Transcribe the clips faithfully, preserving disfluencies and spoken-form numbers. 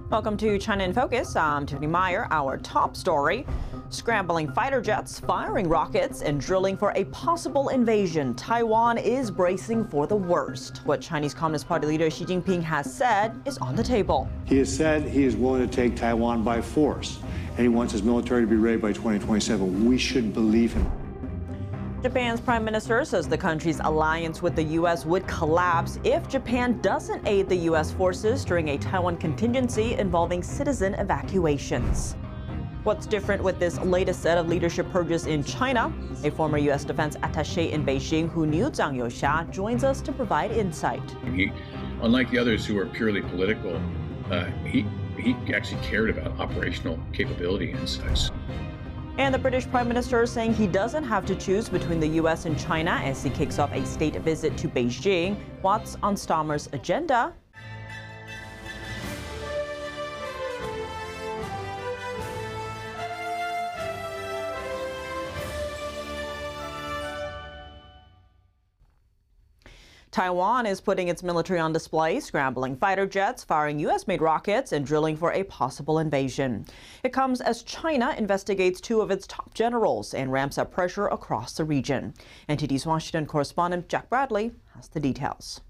Welcome to China in Focus. I'm Tiffany Meyer. Our top story: scrambling fighter jets, firing rockets, and drilling for a possible invasion. Taiwan is bracing for the worst. What Chinese Communist Party leader Xi Jinping has said is on the table. He has said he is willing to take Taiwan by force, and he wants his military to be ready by twenty twenty-seven. We should believe him. Japan's prime minister says the country's alliance with the U S would collapse if Japan doesn't aid the U S forces during a Taiwan contingency involving citizen evacuations. What's different with this latest set of leadership purges in China? A former U S defense attaché in Beijing who knew Zhang Youxia joins us to provide insight. He, unlike the others who are purely political, uh, he, he actually cared about operational capability and such. And the British Prime Minister saying he doesn't have to choose between the U S and China as he kicks off a state visit to Beijing. What's on Stammer's agenda? Taiwan is putting its military on display, scrambling fighter jets, firing U S-made rockets, and drilling for a possible invasion. It comes as China investigates two of its top generals and ramps up pressure across the region. N T D's Washington correspondent Jack Bradley has the details.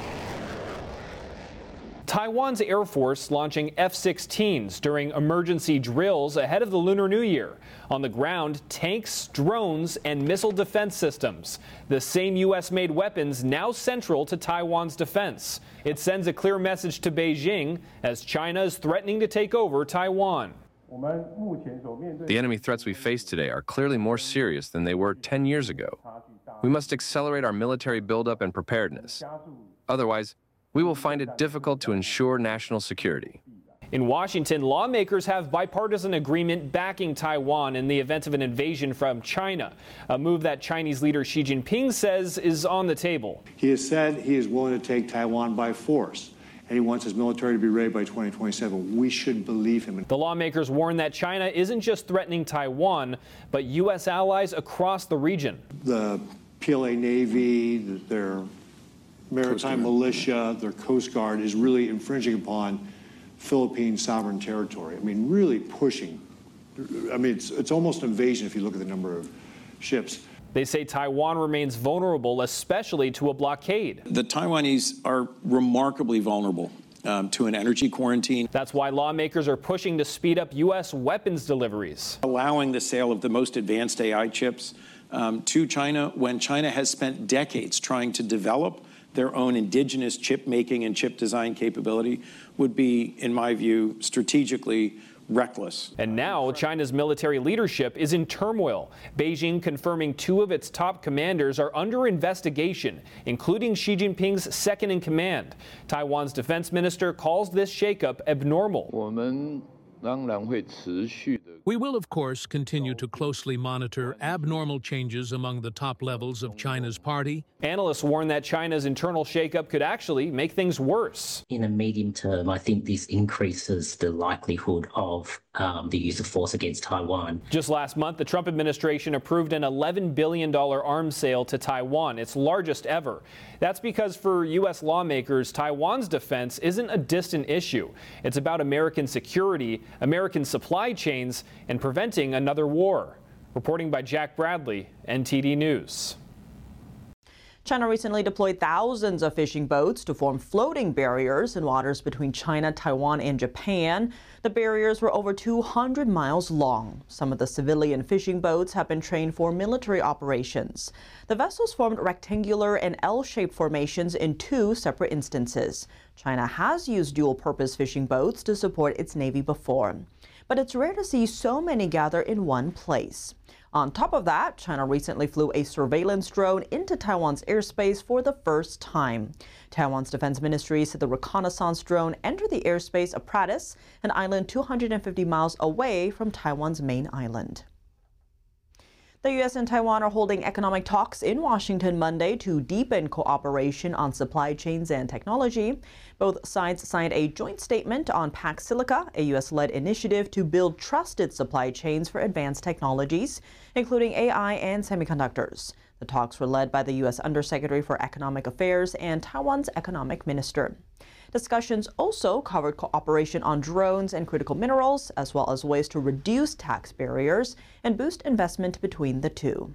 Taiwan's Air Force launching F sixteens during emergency drills ahead of the Lunar New Year. On the ground, tanks, drones, and missile defense systems. The same U S-made weapons now central to Taiwan's defense. It sends a clear message to Beijing as China is threatening to take over Taiwan. The enemy threats we face today are clearly more serious than they were ten years ago. We must accelerate our military buildup and preparedness. Otherwise, we will find it difficult to ensure national security. In Washington, lawmakers have bipartisan agreement backing Taiwan in the event of an invasion from China, a move that Chinese leader Xi Jinping says is on the table. He has said he is willing to take Taiwan by force, and he wants his military to be ready by twenty twenty-seven. We should believe him. The lawmakers warn that China isn't just threatening Taiwan, but U S allies across the region. The P L A Navy, their maritime militia, their Coast Guard is really infringing upon Philippine sovereign territory. I mean, really pushing. I mean, it's, it's almost an invasion if you look at the number of ships. They say Taiwan remains vulnerable, especially to a blockade. The Taiwanese are remarkably vulnerable um, to an energy quarantine. That's why lawmakers are pushing to speed up U S weapons deliveries. Allowing the sale of the most advanced A I chips um, to China when China has spent decades trying to develop their own indigenous chip making and chip design capability would be, in my view, strategically reckless. And now China's military leadership is in turmoil. Beijing confirming two of its top commanders are under investigation, including Xi Jinping's second in command. Taiwan's defense minister calls this shakeup abnormal. We will, of course, continue to closely monitor abnormal changes among the top levels of China's party. Analysts warn that China's internal shakeup could actually make things worse. In the medium term, I think this increases the likelihood of um, the use of force against Taiwan. Just last month, the Trump administration approved an eleven billion dollars arms sale to Taiwan, its largest ever. That's because for U S lawmakers, Taiwan's defense isn't a distant issue. It's about American security, American supply chains, and preventing another war. Reporting by Jack Bradley, N T D News. China recently deployed thousands of fishing boats to form floating barriers in waters between China, Taiwan, and Japan. The barriers were over two hundred miles long. Some of the civilian fishing boats have been trained for military operations. The vessels formed rectangular and L-shaped formations in two separate instances. China has used dual-purpose fishing boats to support its navy before, but it's rare to see so many gather in one place. On top of that, China recently flew a surveillance drone into Taiwan's airspace for the first time. Taiwan's defense ministry said the reconnaissance drone entered the airspace of Pratas, an island two hundred fifty miles away from Taiwan's main island. The U S and Taiwan are holding economic talks in Washington Monday to deepen cooperation on supply chains and technology. Both sides signed a joint statement on Pax Silica, a U S-led initiative to build trusted supply chains for advanced technologies, including A I and semiconductors. The talks were led by the U S Undersecretary for Economic Affairs and Taiwan's economic minister. Discussions also covered cooperation on drones and critical minerals, as well as ways to reduce tax barriers and boost investment between the two.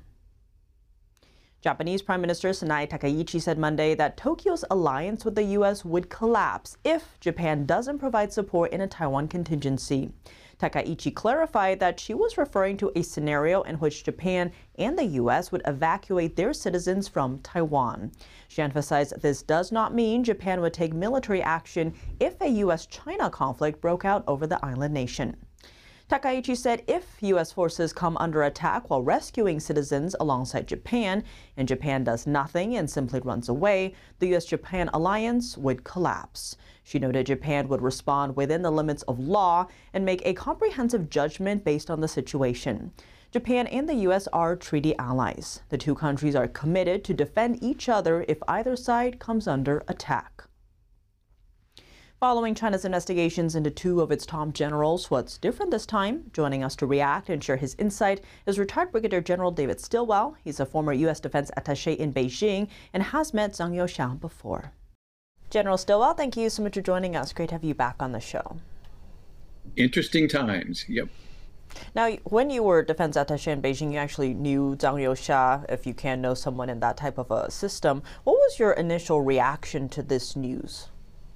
Japanese Prime Minister Sanae Takaichi said Monday that Tokyo's alliance with the U S would collapse if Japan doesn't provide support in a Taiwan contingency. Takaichi clarified that she was referring to a scenario in which Japan and the U S would evacuate their citizens from Taiwan. She emphasized this does not mean Japan would take military action if a U S China conflict broke out over the island nation. Takaichi said if U S forces come under attack while rescuing citizens alongside Japan, and Japan does nothing and simply runs away, the U S Japan alliance would collapse. She noted Japan would respond within the limits of law and make a comprehensive judgment based on the situation. Japan and the U S are treaty allies. The two countries are committed to defend each other if either side comes under attack. Following China's investigations into two of its top generals, what's different this time? Joining us to react and share his insight is retired Brigadier General David Stilwell. He's a former U S Defense Attaché in Beijing and has met Zhang Youxiang before. General Stilwell, thank you so much for joining us. Great to have you back on the show. Interesting times, yep. Now, when you were Defense Attaché in Beijing, you actually knew Zhang Youxia, if you can know someone in that type of a system. What was your initial reaction to this news?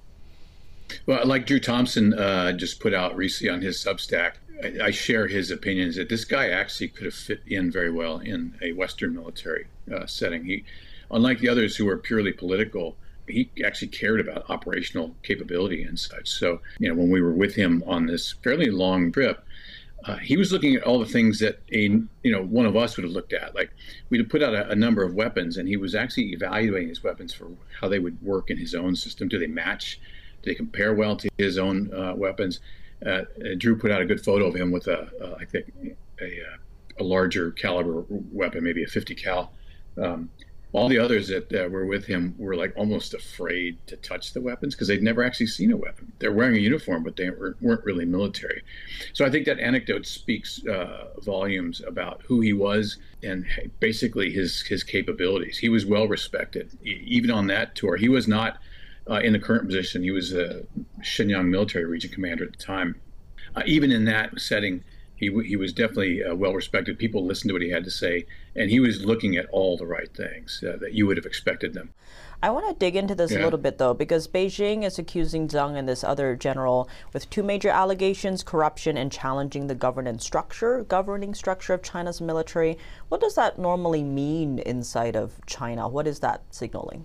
Well, like Drew Thompson uh, just put out recently on his Substack, I, I share his opinions that this guy actually could have fit in very well in a Western military uh, setting. He, unlike the others who are purely political, he actually cared about operational capability and such. So, you know, when we were with him on this fairly long trip, uh, he was looking at all the things that a, you know, one of us would have looked at. Like, we'd have put out a, a number of weapons, and he was actually evaluating his weapons for how they would work in his own system. Do they match? Do they compare well to his own uh, weapons? Uh, Drew put out a good photo of him with a, uh, I think, a, a larger caliber weapon, maybe a fifty cal. Um, all the others that uh, were with him were like almost afraid to touch the weapons because they'd never actually seen a weapon. They're wearing a uniform, but they were, weren't really military. So I think that anecdote speaks uh, volumes about who he was and basically his his capabilities. He was well respected, even on that tour. He was not Uh, in the current position. He was a Shenyang military region commander at the time. Uh, even in that setting, he he was definitely uh, well respected. People listened to what he had to say, and he was looking at all the right things uh, that you would have expected them. I want to dig into this yeah. a little bit, though, because Beijing is accusing Zhang and this other general with two major allegations: corruption and challenging the governance structure, governing structure of China's military. What does that normally mean inside of China? What is that signaling?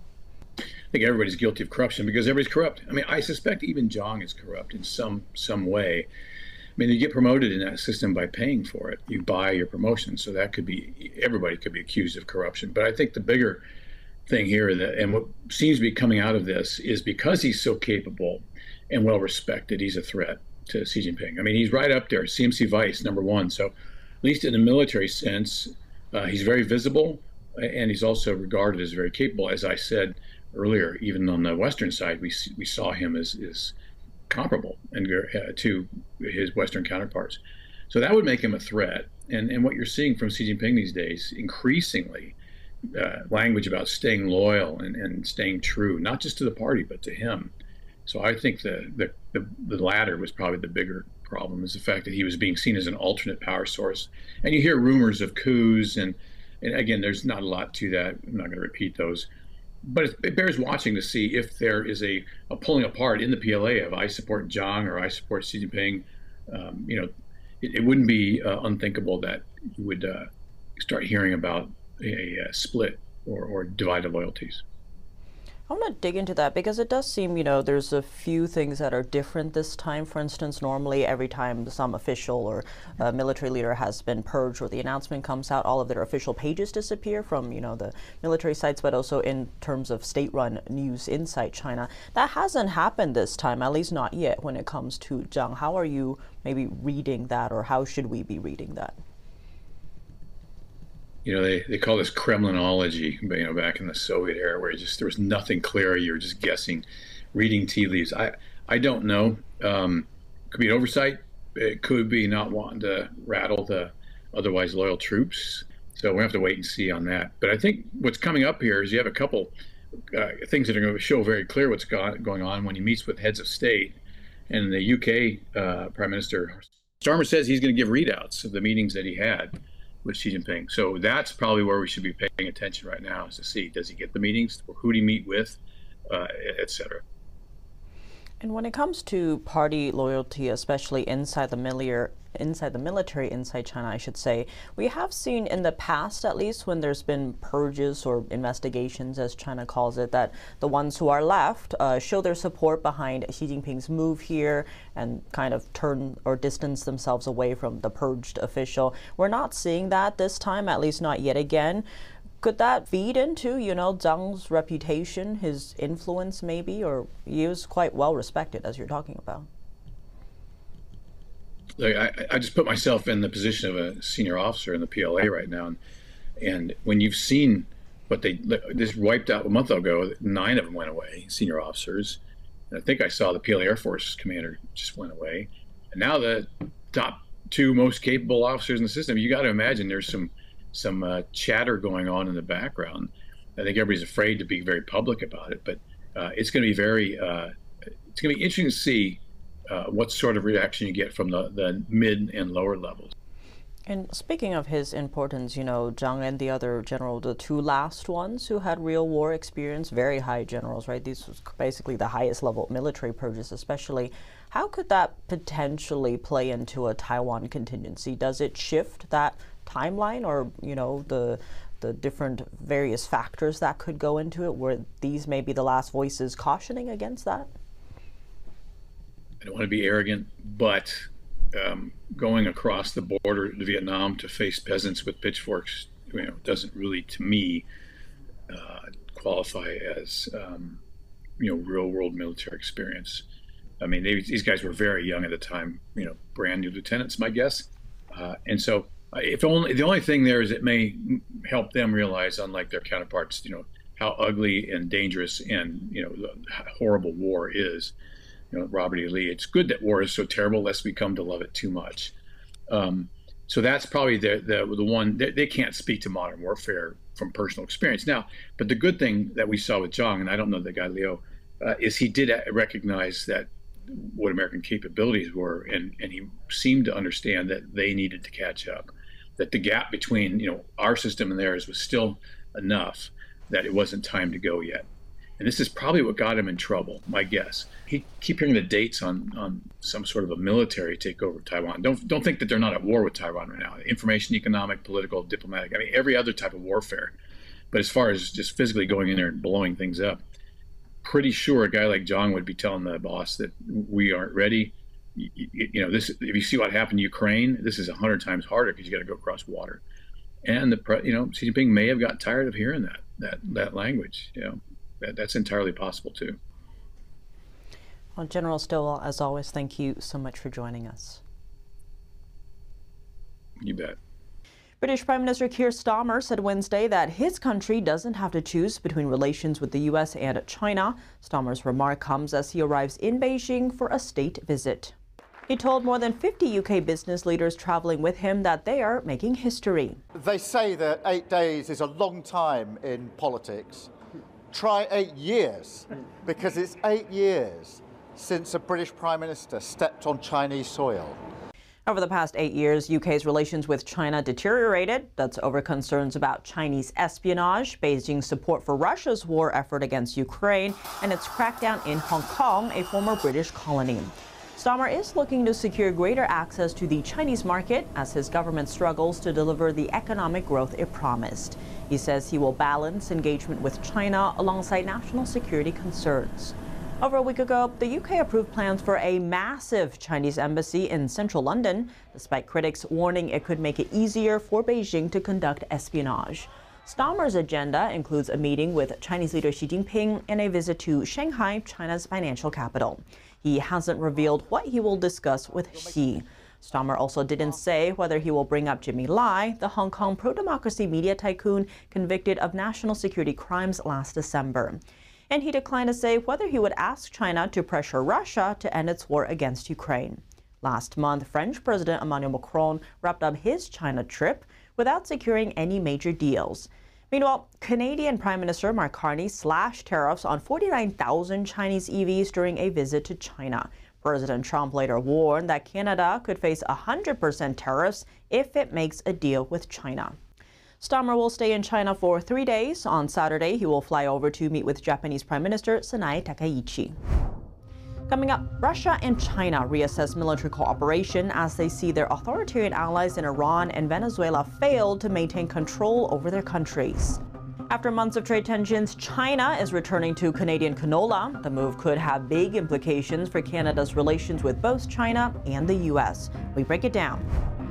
I think everybody's guilty of corruption because everybody's corrupt. I mean, I suspect even Zhang is corrupt in some some way. I mean, you get promoted in that system by paying for it. You buy your promotion, so that could be, everybody could be accused of corruption. But I think the bigger thing here, that, and what seems to be coming out of this, is because he's so capable and well respected, he's a threat to Xi Jinping. I mean, he's right up there, C M C vice, number one. So at least in a military sense, uh, he's very visible, and he's also regarded as very capable. As I said earlier, even on the Western side, we we saw him as, as comparable and uh, to his Western counterparts. So that would make him a threat. And and what you're seeing from Xi Jinping these days, increasingly, uh, language about staying loyal and, and staying true, not just to the party, but to him. So I think the, the, the, the latter was probably the bigger problem, is the fact that he was being seen as an alternate power source. And you hear rumors of coups, and, and again, there's not a lot to that. I'm not going to repeat those. But it bears watching to see if there is a, a pulling apart in the P L A of I support Zhang or I support Xi Jinping. Um, you know, it, it wouldn't be uh, unthinkable that you would uh, start hearing about a, a split or, or divided loyalties. I want to dig into that because it does seem, you know, there's a few things that are different this time. For instance, normally every time some official or uh, military leader has been purged or the announcement comes out, all of their official pages disappear from, you know, the military sites, but also in terms of state-run news inside China. That hasn't happened this time, at least not yet when it comes to Zhang. How are you maybe reading that, or how should we be reading that? You know, they, they call this Kremlinology, you know, back in the Soviet era, where just there was nothing clear. You were just guessing, reading tea leaves. I, I don't know. Um, could be an oversight. It could be not wanting to rattle the otherwise loyal troops. So we have to wait and see on that. But I think what's coming up here is you have a couple uh, things that are going to show very clear what's go- going on when he meets with heads of state. And the U K uh, Prime Minister Starmer says he's going to give readouts of the meetings that he had with Xi Jinping. So that's probably where we should be paying attention right now, is to see, does he get the meetings, or who did he meet with, uh, et cetera. And when it comes to party loyalty, especially inside the military, inside the military, inside China, I should say, we have seen in the past, at least when there's been purges or investigations, as China calls it, that the ones who are left uh, show their support behind Xi Jinping's move here and kind of turn or distance themselves away from the purged official. We're not seeing that this time, at least not yet again. Could that feed into, you know, Zhang's reputation, his influence maybe, or he was quite well respected, as you're talking about? Like, I, I just put myself in the position of a senior officer in the P L A right now, and, and when you've seen what they just wiped out a month ago, nine of them went away, senior officers. And I think I saw the P L A Air Force commander just went away, and now the top two most capable officers in the system. You got to imagine there's some some uh, chatter going on in the background. I think everybody's afraid to be very public about it, but uh, it's going to be very uh, it's going to be interesting to see Uh, what sort of reaction you get from the, the mid and lower levels. And speaking of his importance, you know, Zhang and the other general, the two last ones who had real war experience, very high generals, right? These was basically the highest level military purges, especially. How could that potentially play into a Taiwan contingency? Does it shift that timeline, or, you know, the the different various factors that could go into it, where these may be the last voices cautioning against that? I don't want to be arrogant, but um, going across the border to Vietnam to face peasants with pitchforks, you know, doesn't really, to me, uh, qualify as, um, you know, real world military experience. I mean, they, these guys were very young at the time, you know, brand new lieutenants, my guess. Uh, and so if only, the only thing there is it may help them realize, unlike their counterparts, you know, how ugly and dangerous and, you know, horrible war is. You know, Robert E. Lee, it's good that war is so terrible, lest we come to love it too much. Um, so that's probably the the, the one, they, they can't speak to modern warfare from personal experience. Now, but the good thing that we saw with Zhang, and I don't know the guy Liu, uh, is he did recognize that what American capabilities were, and, and he seemed to understand that they needed to catch up, that the gap between, you know, our system and theirs was still enough that it wasn't time to go yet. And this is probably what got him in trouble, my guess. He keep hearing the dates on, on some sort of a military takeover of Taiwan. Don't don't think that they're not at war with Taiwan right now. Information, economic, political, diplomatic. I mean, every other type of warfare. But as far as just physically going in there and blowing things up, pretty sure a guy like Zhang would be telling the boss that we aren't ready. You, you, you know, this. If you see what happened in Ukraine, this is a hundred times harder because you got to go across water. And the you know, Xi Jinping may have got tired of hearing that that that language. You know. That's entirely possible, too. Well, General Stilwell, as always, thank you so much for joining us. You bet. British Prime Minister Keir Starmer said Wednesday that his country doesn't have to choose between relations with the U S and China. Starmer's remark comes as he arrives in Beijing for a state visit. He told more than fifty U K business leaders traveling with him that they are making history. They say that eight days is a long time in politics. Try eight years, because it's eight years since a British Prime Minister stepped on Chinese soil. Over the past eight years, U K's relations with China deteriorated. That's over concerns about Chinese espionage, Beijing's support for Russia's war effort against Ukraine, and its crackdown in Hong Kong, a former British colony. Starmer is looking to secure greater access to the Chinese market as his government struggles to deliver the economic growth it promised. He says he will balance engagement with China alongside national security concerns. Over a week ago, the U K approved plans for a massive Chinese embassy in central London, despite critics warning it could make it easier for Beijing to conduct espionage. Starmer's agenda includes a meeting with Chinese leader Xi Jinping and a visit to Shanghai, China's financial capital. He hasn't revealed what he will discuss with Xi. Starmer also didn't say whether he will bring up Jimmy Lai, the Hong Kong pro-democracy media tycoon convicted of national security crimes last December. And he declined to say whether he would ask China to pressure Russia to end its war against Ukraine. Last month, French President Emmanuel Macron wrapped up his China trip without securing any major deals. Meanwhile, Canadian Prime Minister Mark Carney slashed tariffs on forty-nine thousand Chinese E Vs during a visit to China. President Trump later warned that Canada could face one hundred percent tariffs if it makes a deal with China. Starmer will stay in China for three days. On Saturday, he will fly over to meet with Japanese Prime Minister Sanae Takaichi. Coming up, Russia and China reassess military cooperation as they see their authoritarian allies in Iran and Venezuela failed to maintain control over their countries. After months of trade tensions, China is returning to Canadian canola. The move could have big implications for Canada's relations with both China and the U S. We break it down.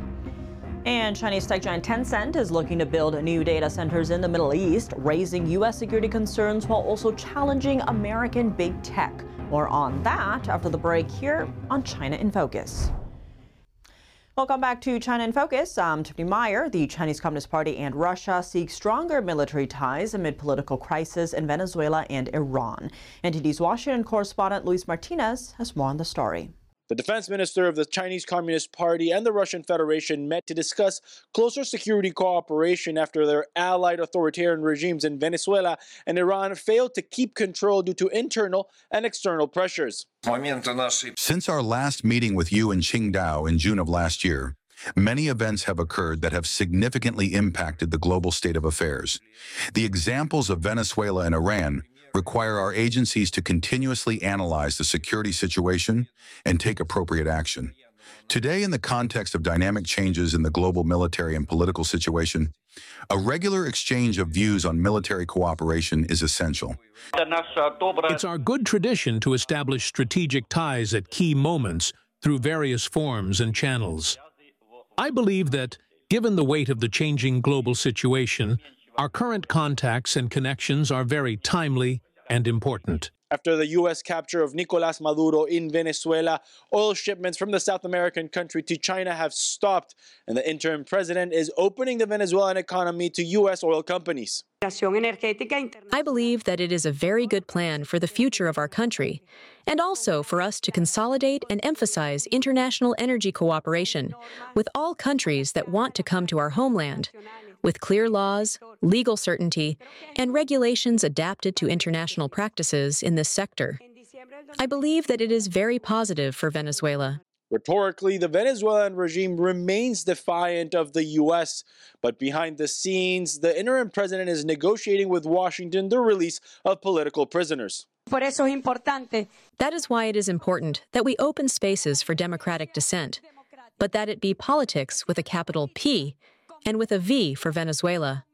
And Chinese tech giant Tencent is looking to build new data centers in the Middle East, raising U S security concerns while also challenging American big tech. More on that after the break here on China in Focus. Welcome back to China in Focus. I'm Tiffany Meyer. The Chinese Communist Party and Russia seek stronger military ties amid political crisis in Venezuela and Iran. N T D's Washington correspondent Luis Martinez has more on the story. The defense minister of the Chinese Communist Party and the Russian Federation met to discuss closer security cooperation after their allied authoritarian regimes in Venezuela and Iran failed to keep control due to internal and external pressures. Since our last meeting with you in Qingdao in June of last year, many events have occurred that have significantly impacted the global state of affairs. The examples of Venezuela and Iran require our agencies to continuously analyze the security situation and take appropriate action. Today, in the context of dynamic changes in the global military and political situation, a regular exchange of views on military cooperation is essential. It's our good tradition to establish strategic ties at key moments through various forms and channels. I believe that, given the weight of the changing global situation, our current contacts and connections are very timely and important. After the U S capture of Nicolás Maduro in Venezuela, oil shipments from the South American country to China have stopped, and the interim president is opening the Venezuelan economy to U S oil companies. I believe that it is a very good plan for the future of our country, and also for us to consolidate and emphasize international energy cooperation with all countries that want to come to our homeland, with clear laws, legal certainty, and regulations adapted to international practices in this sector. I believe that it is very positive for Venezuela. Rhetorically, the Venezuelan regime remains defiant of the U S, but behind the scenes, the interim president is negotiating with Washington the release of political prisoners. That is why it is important that we open spaces for democratic dissent, but that it be politics with a capital P and with a V for Venezuela.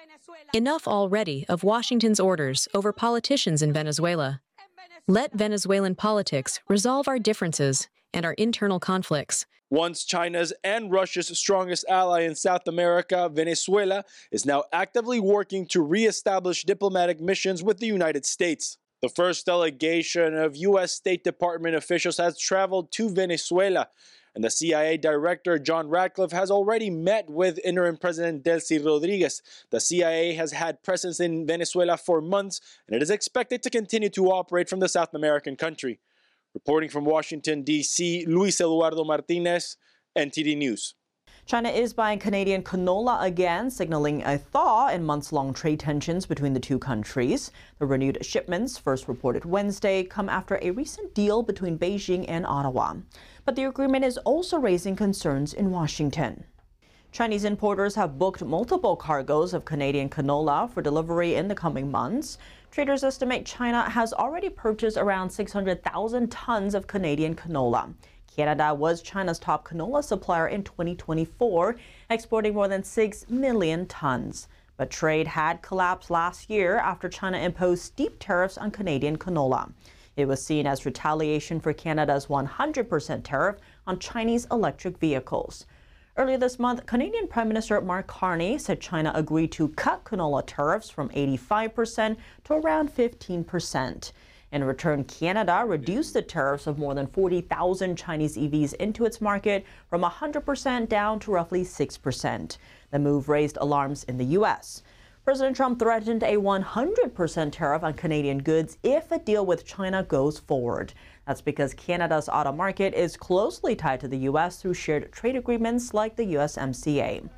Enough already of Washington's orders over politicians in Venezuela. Let Venezuelan politics resolve our differences and our internal conflicts. Once China's and Russia's strongest ally in South America, Venezuela is now actively working to re-establish diplomatic missions with the United States. The first delegation of U S State Department officials has traveled to Venezuela, and the C I A Director John Ratcliffe has already met with interim President Delcy Rodriguez. The C I A has had presence in Venezuela for months, and it is expected to continue to operate from the South American country. Reporting from Washington, D C, Luis Eduardo Martinez, N T D News. China is buying Canadian canola again, signaling a thaw in months-long trade tensions between the two countries. The renewed shipments, first reported Wednesday, come after a recent deal between Beijing and Ottawa. But the agreement is also raising concerns in Washington. Chinese importers have booked multiple cargoes of Canadian canola for delivery in the coming months. Traders estimate China has already purchased around six hundred thousand tons of Canadian canola. Canada was China's top canola supplier in twenty twenty-four, exporting more than six million tons. But trade had collapsed last year after China imposed steep tariffs on Canadian canola. It was seen as retaliation for Canada's one hundred percent tariff on Chinese electric vehicles. Earlier this month, Canadian Prime Minister Mark Carney said China agreed to cut canola tariffs from eighty-five percent to around fifteen percent. In return, Canada reduced the tariffs of more than forty thousand Chinese E Vs into its market from one hundred percent down to roughly six percent. The move raised alarms in the U S. President Trump threatened a one hundred percent tariff on Canadian goods if a deal with China goes forward. That's because Canada's auto market is closely tied to the U S through shared trade agreements like the U S M C A.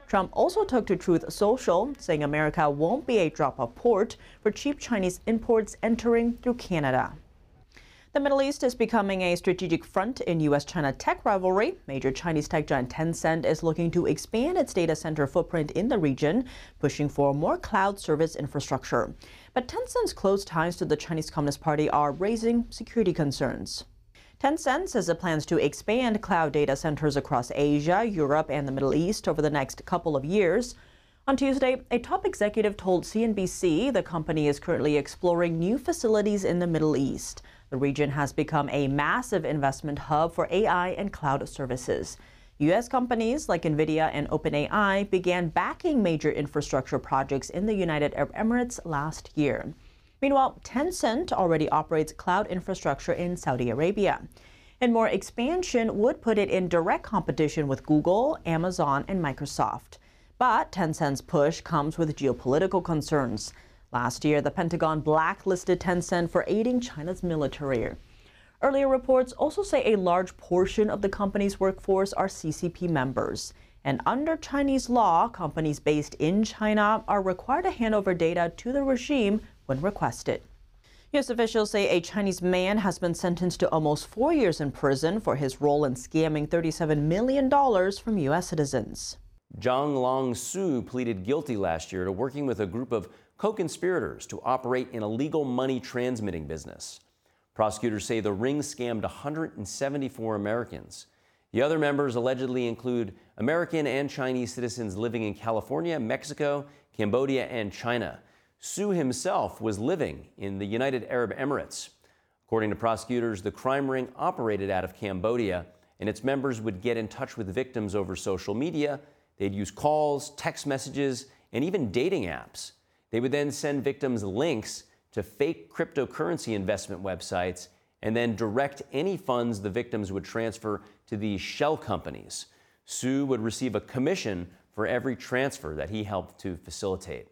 Trump also took to Truth Social, saying America won't be a drop-off port for cheap Chinese imports entering through Canada. The Middle East is becoming a strategic front in U S China tech rivalry. Major Chinese tech giant Tencent is looking to expand its data center footprint in the region, pushing for more cloud service infrastructure. But Tencent's close ties to the Chinese Communist Party are raising security concerns. Tencent says it plans to expand cloud data centers across Asia, Europe, and the Middle East over the next couple of years. On Tuesday, a top executive told C N B C the company is currently exploring new facilities in the Middle East. The region has become a massive investment hub for A I and cloud services. U S companies like NVIDIA and OpenAI began backing major infrastructure projects in the United Arab Emirates last year. Meanwhile, Tencent already operates cloud infrastructure in Saudi Arabia. And more expansion would put it in direct competition with Google, Amazon, and Microsoft. But Tencent's push comes with geopolitical concerns. Last year, the Pentagon blacklisted Tencent for aiding China's military. Earlier reports also say a large portion of the company's workforce are C C P members. And under Chinese law, companies based in China are required to hand over data to the regime when requested. U S officials say a Chinese man has been sentenced to almost four years in prison for his role in scamming thirty-seven million dollars from U S citizens. Zhang Long Su pleaded guilty last year to working with a group of co-conspirators to operate an illegal money transmitting business. Prosecutors say the ring scammed one hundred seventy-four Americans. The other members allegedly include American and Chinese citizens living in California, Mexico, Cambodia, and China. Su himself was living in the United Arab Emirates. According to prosecutors, the crime ring operated out of Cambodia, and its members would get in touch with victims over social media. They'd use calls, text messages, and even dating apps. They would then send victims links to fake cryptocurrency investment websites and then direct any funds the victims would transfer to these shell companies. Su would receive a commission for every transfer that he helped to facilitate.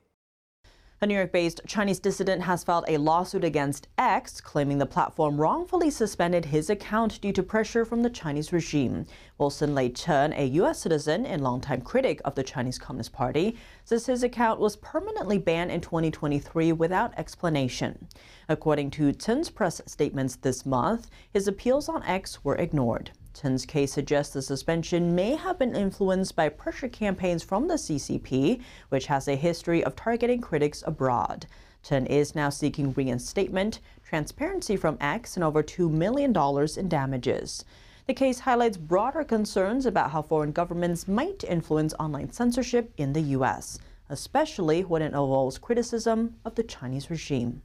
A New York-based Chinese dissident has filed a lawsuit against X, claiming the platform wrongfully suspended his account due to pressure from the Chinese regime. Wilson Lei Chen, a U S citizen and longtime critic of the Chinese Communist Party, says his account was permanently banned in twenty twenty-three without explanation. According to Chen's press statements this month, his appeals on X were ignored. Chen's case suggests the suspension may have been influenced by pressure campaigns from the C C P, which has a history of targeting critics abroad. Chen is now seeking reinstatement, transparency from X, and over two million dollars in damages. The case highlights broader concerns about how foreign governments might influence online censorship in the U S, especially when it involves criticism of the Chinese regime.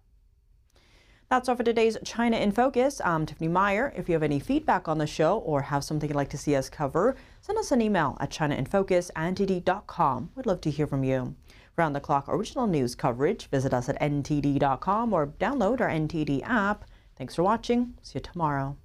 That's all for today's China in Focus. I'm Tiffany Meyer. If you have any feedback on the show or have something you'd like to see us cover, send us an email at china in focus at n t d dot com. We'd love to hear from you. Round the clock original news coverage, visit us at n t d dot com or download our N T D app. Thanks for watching. See you tomorrow.